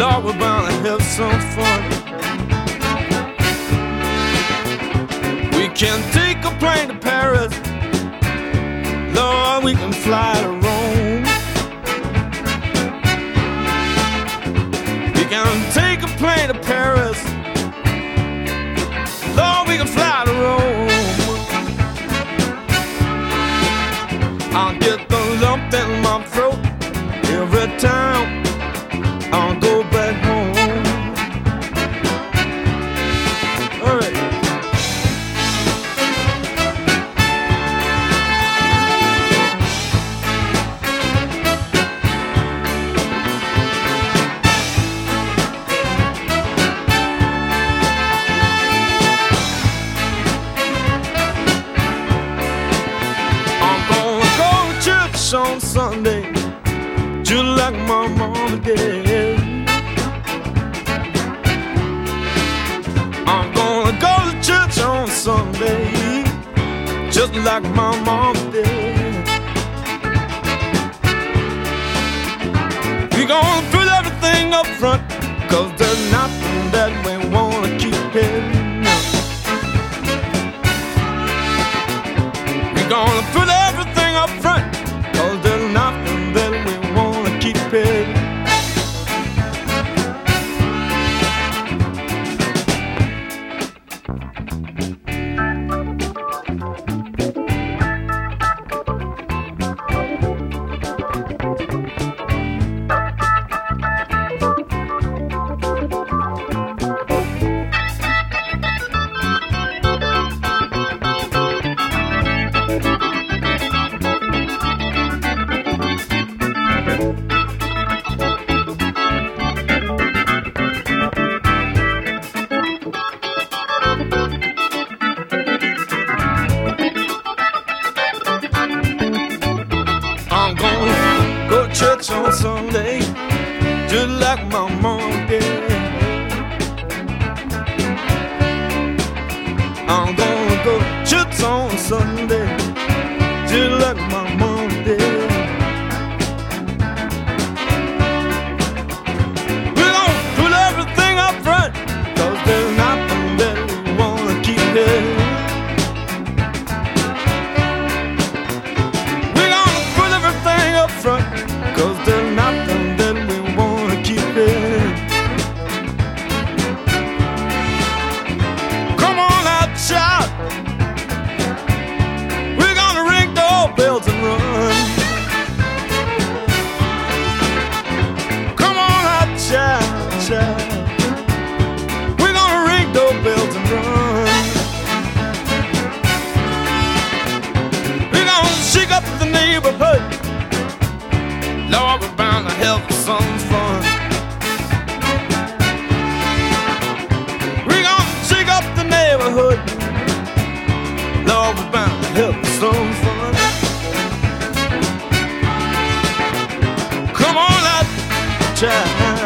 Lord, we're bound to have some fun. We can take a plane to Paris. Lord, we can fly to Rome. We can take a plane to Paris. Lord, we can fly to Rome. I'll get the lump in my throat every time I'll go back home. All right. On Sunday, just like my mama did. I'm gonna go to church on Sunday, just like my mama did. We gonna put everything up front, 'cause there's nothing that we wanna keep hidden. We gonna put everything up front, 'cause there's nothing that we wanna keep it. I'm gonna go to church on Sunday, just like my mom did. I'm gonna go to church on Sunday, just like my mom did. We're gonna put everything up front, 'cause there's nothing that we wanna keep hidden. Front, 'cause there's nothing that we wanna keep it. Come on out, child. We're gonna ring doorbells and run. Come on out, child. We're gonna ring doorbells and run. We're gonna shake up the neighborhood. Lord, we're bound to have some fun. We're gonna shake up the neighborhood. Lord, we're bound to have some fun. Come on out, child.